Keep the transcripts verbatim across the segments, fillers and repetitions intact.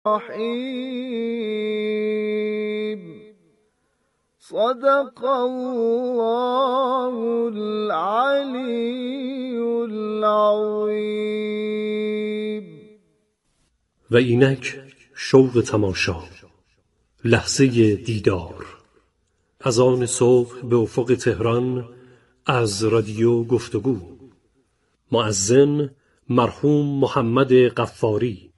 الرحيم. صدق الله العلی العظیم. و اینک شوق تماشا، لحظه دیدار، از آن صبح به افق تهران، از رادیو گفتگو. مؤذن مرحوم محمد غفاری.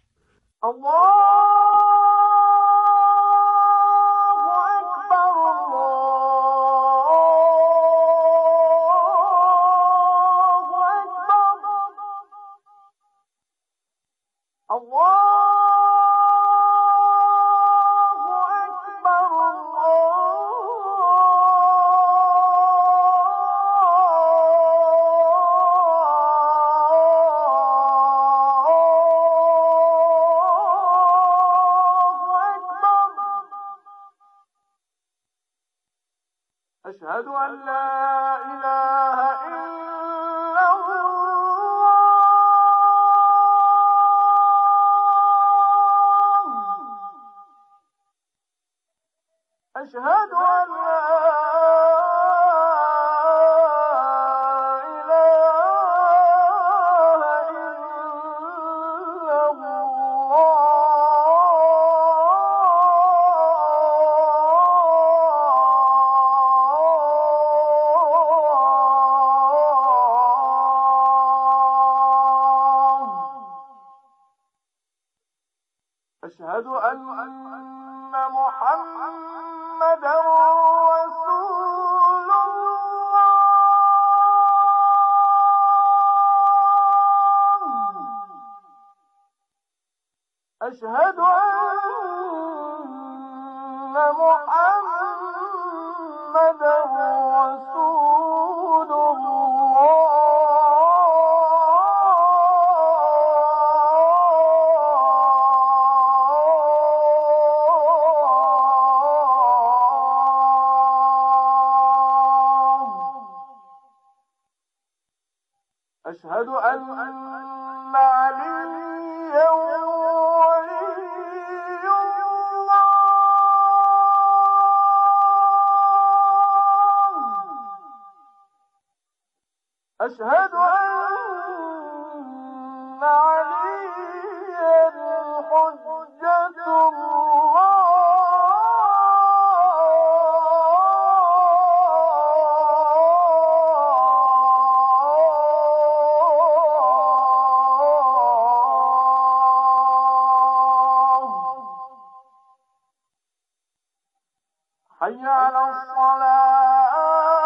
أشهد أن لا إله إلا الله. أشهد أن لا أشهد أن محمدًا رسول الله. أشهد أن محمدًا رسول الله. أشهد أن عليا ولي الله. أشهد أن عليا حجة الله. حي على الصلاة.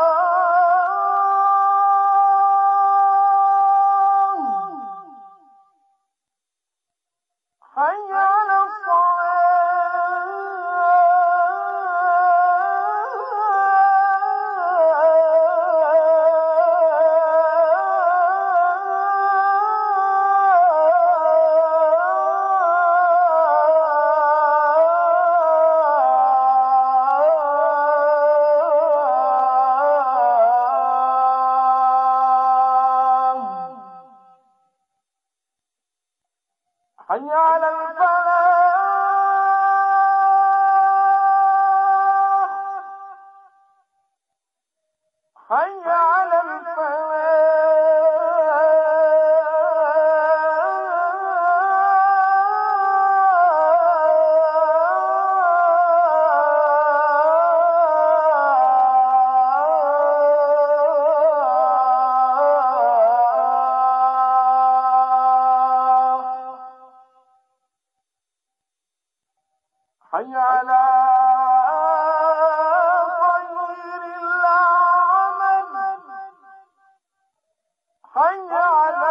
حي على حي على الفلاح. حي على حي على خير العمل. حي على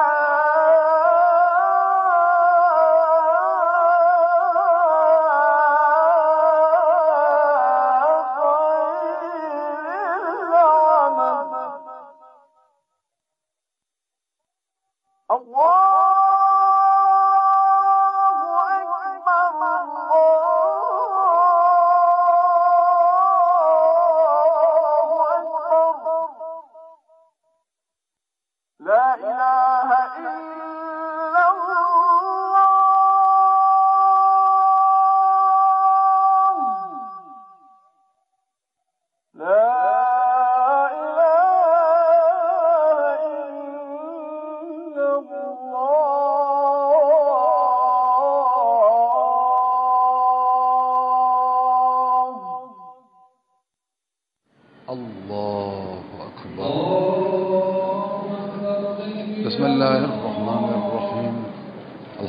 خير العمل. الله أكبر. الله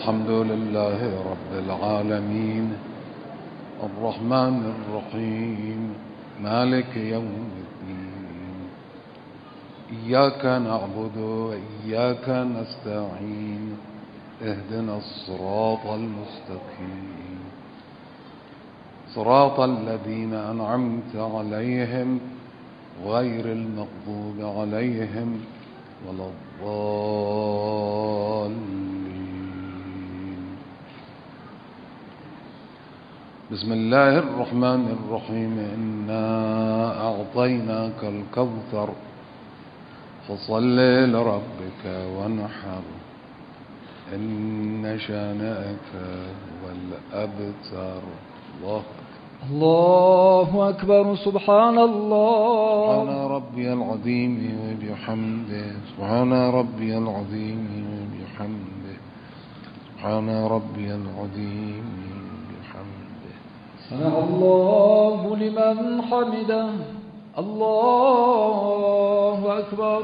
الحمد لله رب العالمين الرحمن الرحيم مالك يوم الدين إياك نعبد وإياك نستعين اهدنا الصراط المستقيم صراط الذين أنعمت عليهم غير المغضوب عليهم ولا الضالين. بسم الله الرحمن الرحيم إنا أعطيناك الكوثر فصل لربك وانحر إن شانئك هو الأبتر. الله الله أكبر. سبحان الله. سبحان ربي العظيم وبحمده سبحان ربي العظيم وبحمده سبحان ربي العظيم وبحمده. سمع الله لمن حمده. الله أكبر.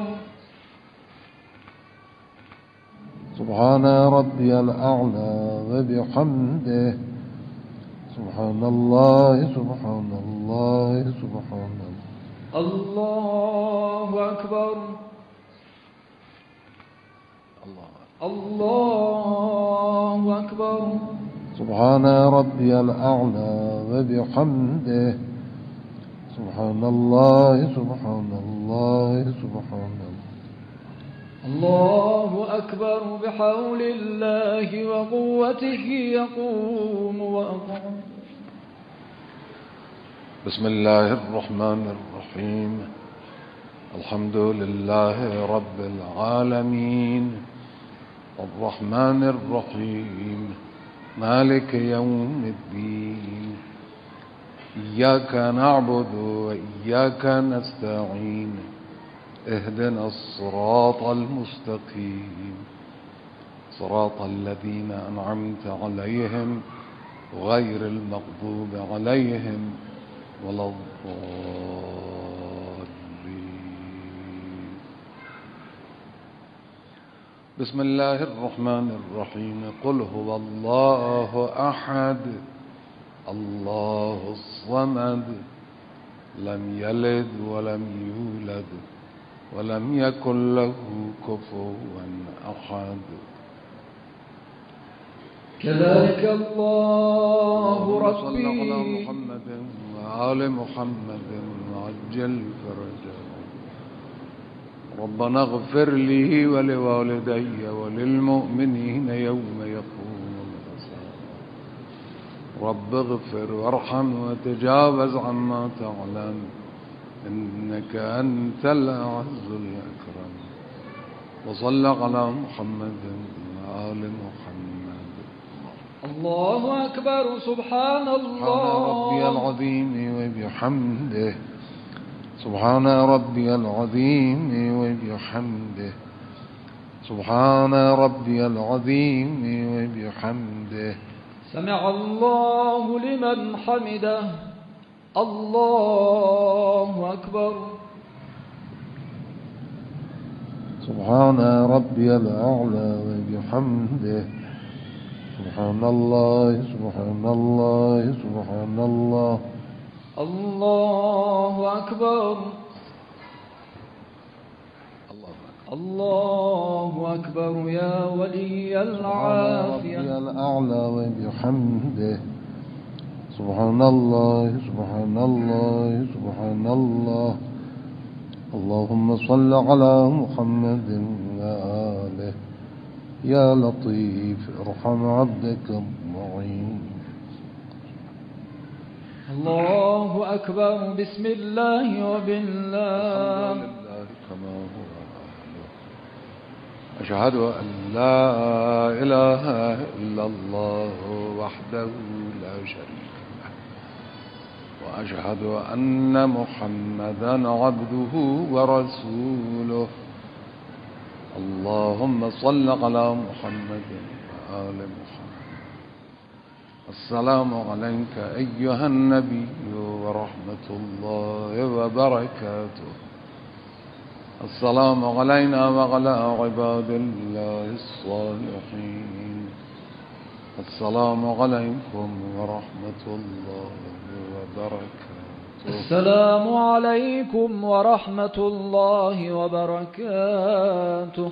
سبحان ربي الأعلى وبحمده سبحان الله سبحان الله سبحان الله. الله أكبر. الله أكبر. سبحان ربي الأعلى وبحمده سبحان الله سبحان الله سبحان الله. الله أكبر. بحول الله وقوته يقوم وأقوم. بسم الله الرحمن الرحيم الحمد لله رب العالمين الرحمن الرحيم مالك يوم الدين إياك نعبد وإياك نستعين اهدنا الصراط المستقيم صراط الذين أنعمت عليهم غير المغضوب عليهم ولا الضالين. بسم الله الرحمن الرحيم قل هو الله أحد الله الصمد لم يلد ولم يولد ولم يكن له كفوا أحد. كذلك الله ربي. صلى على محمد وآل محمد وعجل فرجه. ربنا اغفر لي ولوالدي وللمؤمنين يوم يقوم الحساب. رب اغفر وارحم وتجاوز عما تعلم إنك أنت الأعز الأكرم. وصلى على محمد وآل محمد. الله أكبر. سبحان الله. سبحان ربي العظيم وبحمده سبحان ربي العظيم وبحمده سبحان ربي العظيم وبحمده. سمع الله لمن حمده. الله أكبر. سبحان ربي الأعلى وبحمده سبحان الله سبحان الله سبحان الله. الله أكبر. الله أكبر. يا ولي العافية. سبحان ربي الأعلى وبحمده سبحان الله سبحان الله سبحان الله. اللهم صل على محمد وآله. يا لطيف ارحم عبدك المعين. الله أكبر. بسم الله وبالله. كما هو أهله. أشهد أن لا إله إلا الله وحده لا شريك له وأشهد أن محمدا عبده ورسوله. اللهم صل على محمد وآل محمد. السلام عليك أيها النبي ورحمة الله وبركاته. السلام علينا وعلى عباد الله الصالحين السلام علیکم و رحمت الله و برکاته. السلام عليكم ورحمة الله وبركاته.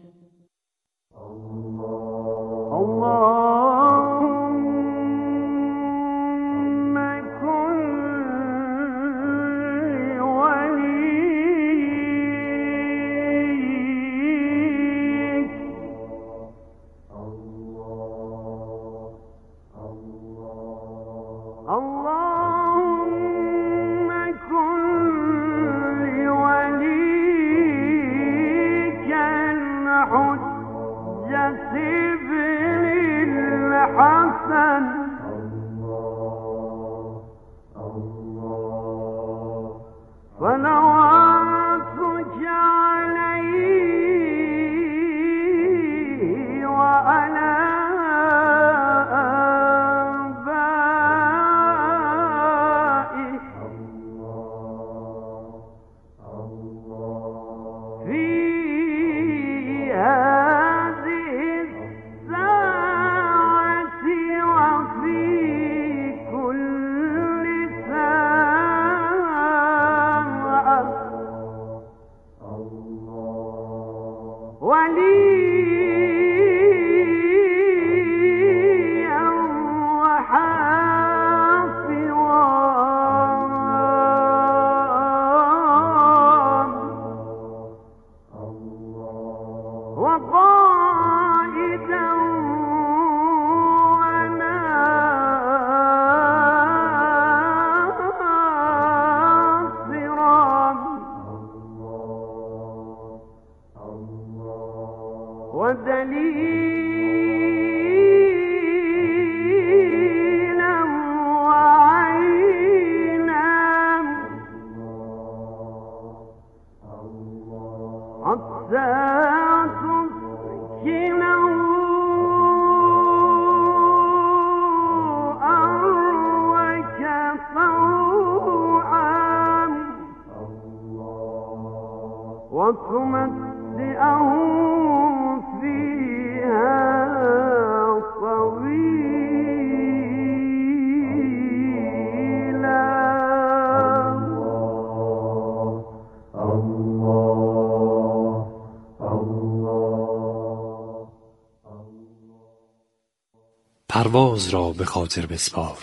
پرواز را به خاطر بسپار،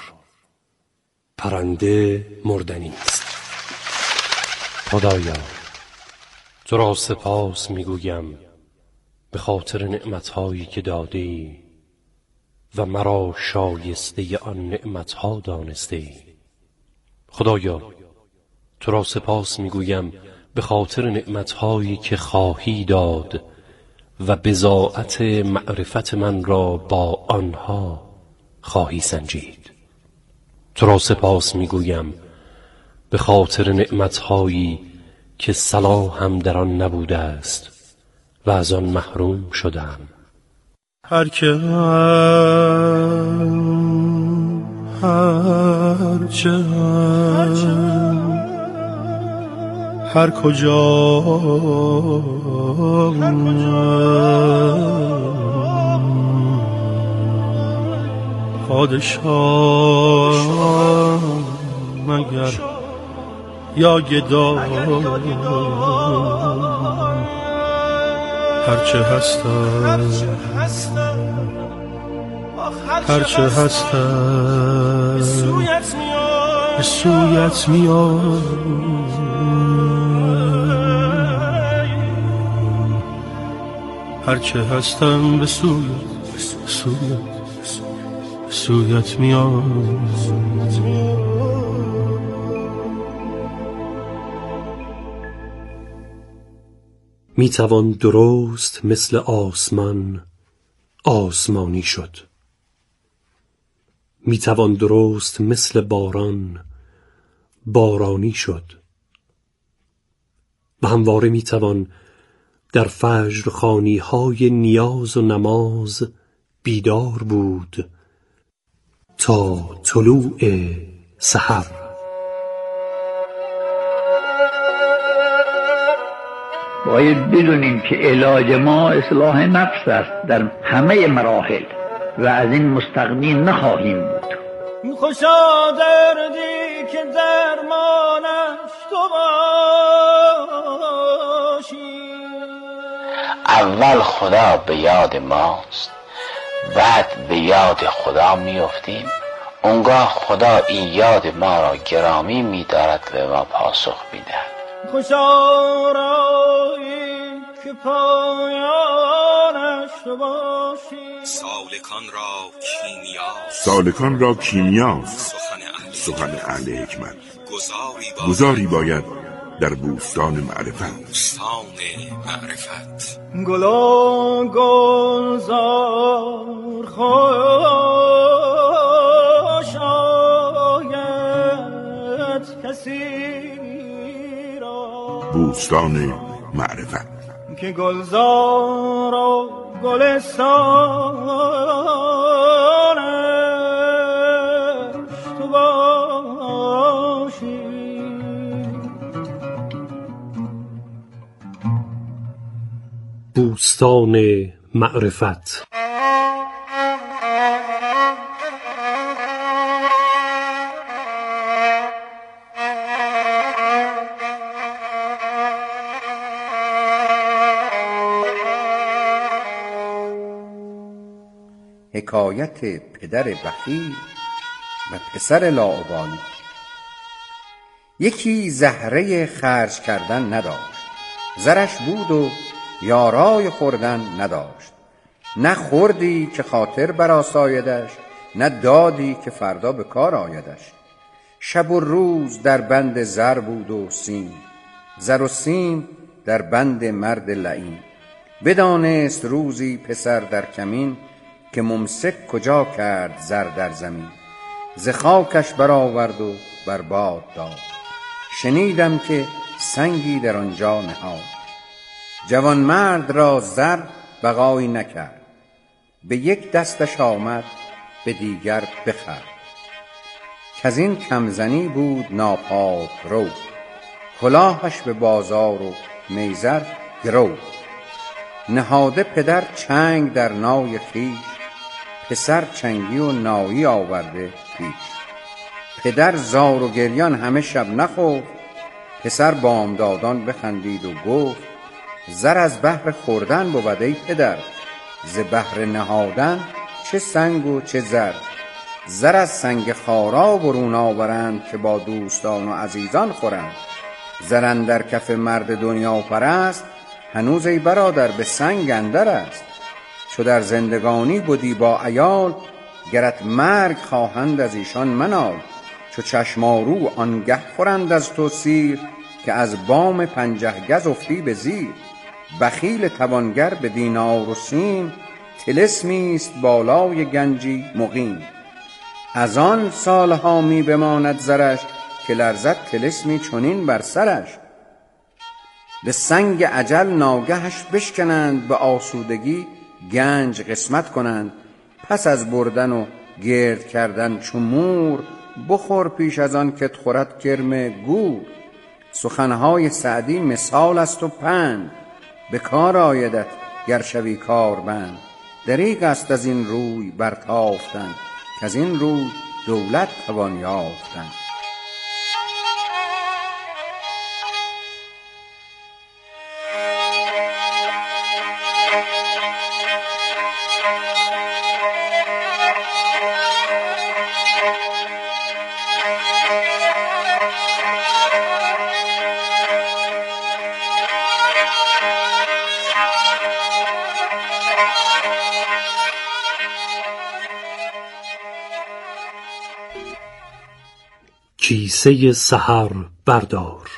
پرنده مردنی است. خدایا تو را سپاس میگویم به خاطر نعمتهایی که دادی و مرا شایسته آن نعمتها دانستی. خدایا تو را سپاس میگویم به خاطر نعمتهایی که خواهی داد و بضاعت معرفت من را با آنها خواهی سنجید. تو را سپاس میگویم به خاطر نعمتهایی که صلاحم در آن نبوده است و از آن محروم شدم. هر که هم هر چه هم هر کجا پادشاه مگر یا گدا، هرچه هستم هرچه هستم به سویت میام، هرچه هستم به سویت سویت سویت میام. می توان درست مثل آسمان آسمانی شد، می توان درست مثل باران بارانی شد، و همواره می توان در فجر خوانی های نیاز و نماز بیدار بود تا طلوع سحر. باید بدونیم که علاج ما اصلاح نفس است در همه مراحل. و از این مستغنی نخواهیم بود. خوشا دردی که درمانش تو باشی. اول خدا به یاد ماست، بعد به یاد خدا میافتیم. اونگاه خدا این یاد ما را گرامی می‌دارد و ما پاسخ می‌دهد. خوشا رایی که پایانش تو باشی. سالکان را کیمیا سالکان را کیمیاست سخن اهل حکمت. گذاری باید در بوستان معرفت. بوستان معرفت. گلا گلزار خوش آید کسی را. بوستان معرفت که گلزار و گلستانش تو باشی. بوستان معرفت. حکایت پدر بخیل و پسر لاابالی. یکی زهره خرج کردن نداشت، زرش بود و یارای خوردن نداشت. نه خوردی که خاطر برآسایدش، نه دادی که فردا به کار آیدش. شب و روز در بند زر بود و سیم، زر و سیم در بند مرد لعین. بدانست روزی پسر در کمین، که ممسک کجا کرد زر در زمین. ز خاکش برآورد و بر باد داد، شنیدم که سنگی در آنجا نهاد. جوان مرد را زر بقایی نکرد، به یک دستش آمد به دیگر بخورد. کز این کمزنی بود ناپاک رو، کلاهش به بازار و میزر گرو. نهاده پدر چنگ در نای خویش، پسر چنگی و نایی آورده پیش. پدر زار و گریان همه شب نخفت، پسر بامدادان بخندید و گفت زر از بهر خوردن بود ای پدر، ز بهر نهادن چه سنگ و چه زر. زر از سنگ خارا برون آورند، که با دوستان و عزیزان خورند. زر اندر کف مرد دنیا پرست، هنوز ای برادر به سنگ اندر است. چو در زندگانی بودی با عیال، گرت مرگ خواهند از ایشان منال. چو چشمارو آنگه خورند از تو سیر، که از بام پنجه گز افتی به زیر. بخیل توانگر به دینار و سیم، طلسمی است بالای گنجی مقیم. از آن سالها می بماند زرش، که لرزد طلسمی چنین بر سرش. به سنگ اجل ناگهش بشکنند، به آسودگی گنج قسمت کنند. پس از بردن و گرد کردن چو مور، بخور پیش از آن که خورد کرم گور. سخنهای سعدی مثال است و پند، به کار آیدت گر شوی کاربند. دریغ است از این روی برتافتن، که از این روی دولت توان یافتن. کیسه سحر بردار.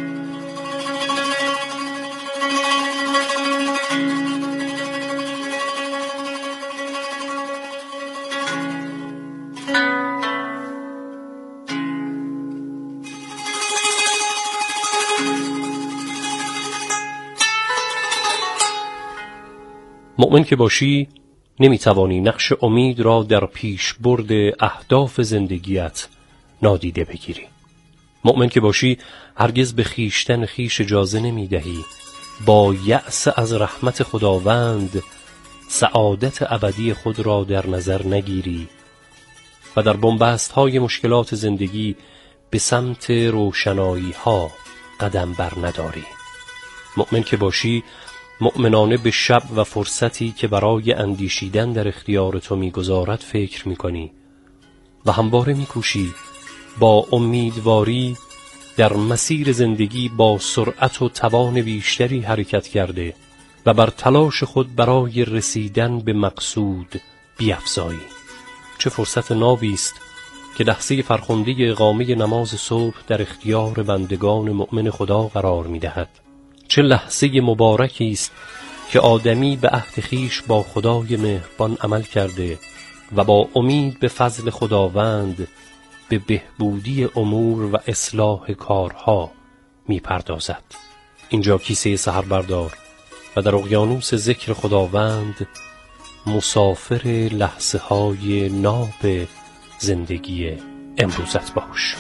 مؤمن که باشی نمیتوانی نقش امید را در پیش برد اهداف زندگیت نادیده بگیری. مؤمن که باشی هرگز به خیشتن خیش اجازه نمیدهی با یأس از رحمت خداوند سعادت ابدی خود را در نظر نگیری و در بنبست های مشکلات زندگی به سمت روشنایی ها قدم بر نداری. مؤمن که باشی، مؤمنانه به شب و فرصتی که برای اندیشیدن در اختیار تو میگذارد فکر میکنی و همواره میکوشی با امیدواری در مسیر زندگی با سرعت و توان بیشتری حرکت کرده و بر تلاش خود برای رسیدن به مقصود بیفزایی. چه فرصت نابی است که لحظه فرخنده اقامه نماز صبح در اختیار بندگان مؤمن خدا قرار می‌دهد. چه لحظه مبارکی است که آدمی به عهد خویش با خدای مهربان عمل کرده و با امید به فضل خداوند به بهبودی امور و اصلاح کارها می‌پردازد. اینجا کیسه سحر بردار و در اقیانوس ذکر خداوند مسافر لحظه های ناب زندگی امروزت باش.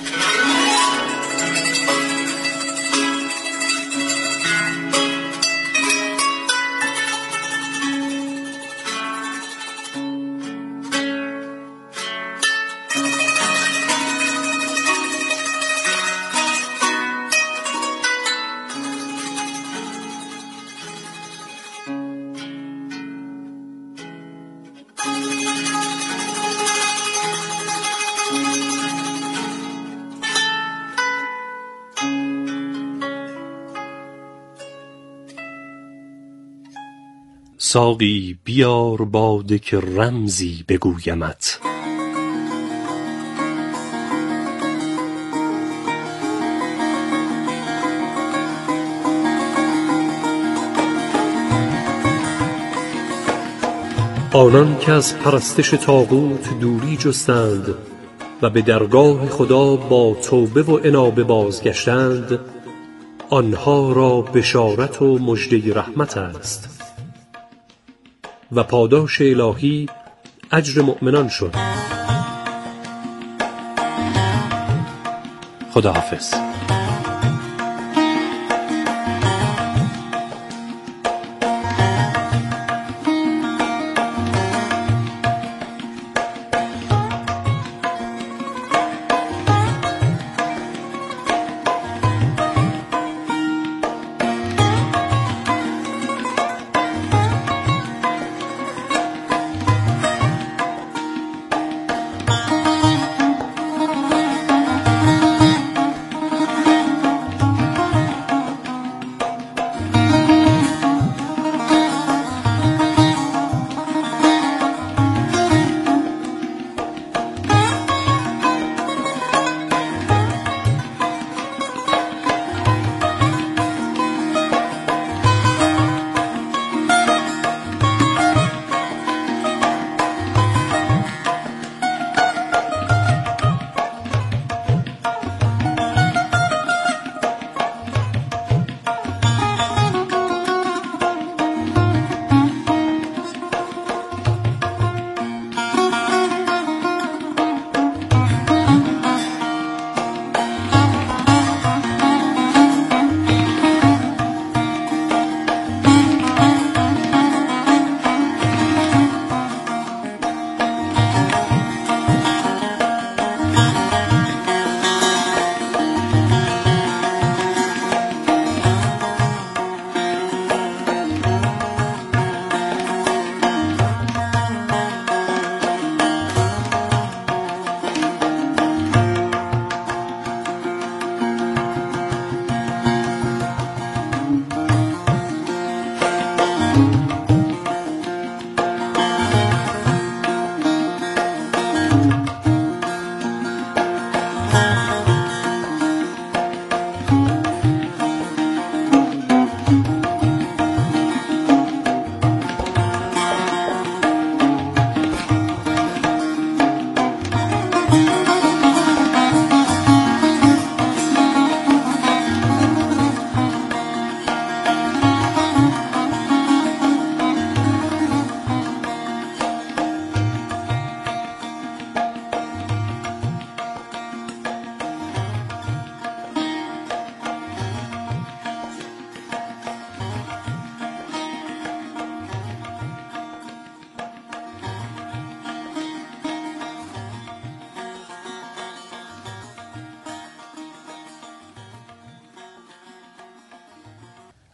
ساقی بیار باده که رمزی بگویمت. آنان که از پرستش طاغوت دوری جستند و به درگاه خدا با توبه و انابه بازگشتند، آنها را بشارت و مژده رحمت است و پاداش الهی اجر مؤمنان شد. خداحافظ.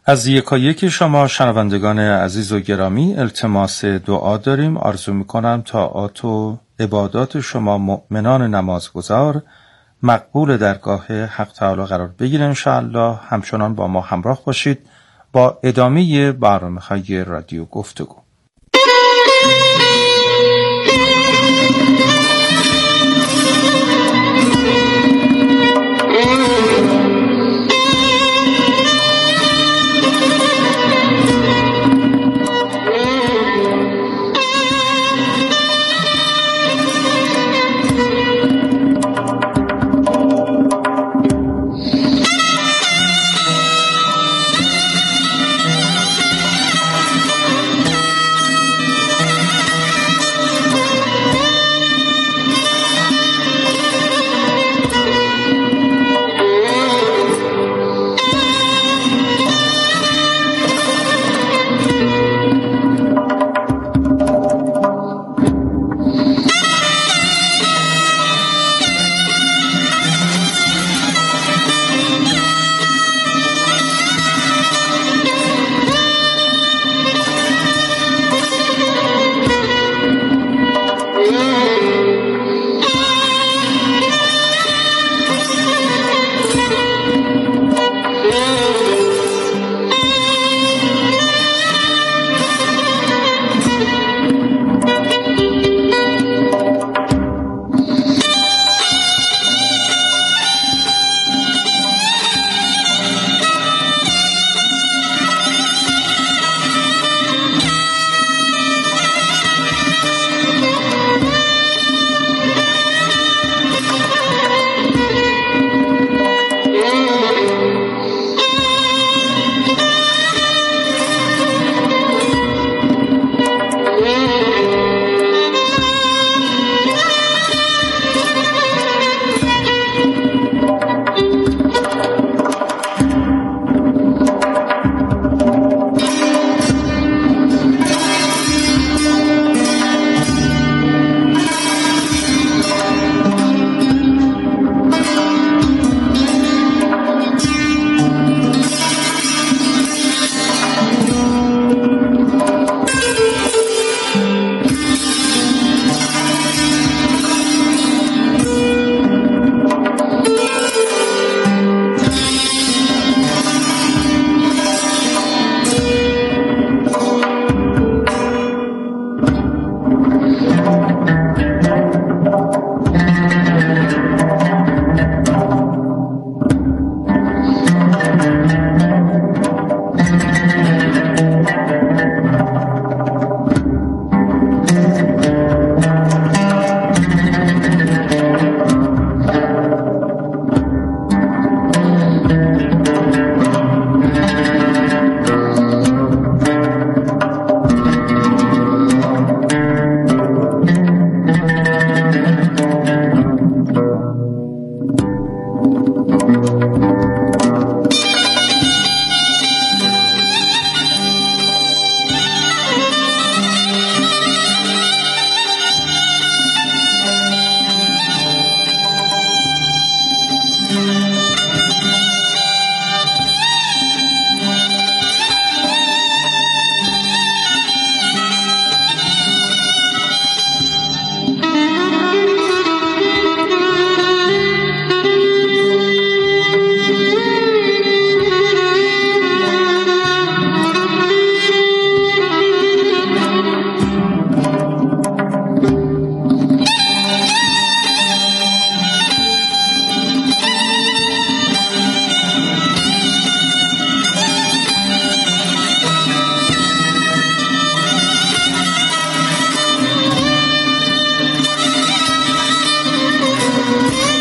از یکایک شما شنوندگان عزیز و گرامی التماس دعا داریم. آرزو میکنم طاعات و عبادات شما مؤمنان نمازگزار مقبول درگاه حق تعالی قرار بگیره انشاءالله. همچنان با ما همراه باشید با ادامه برنامه‌های رادیو گفتگو.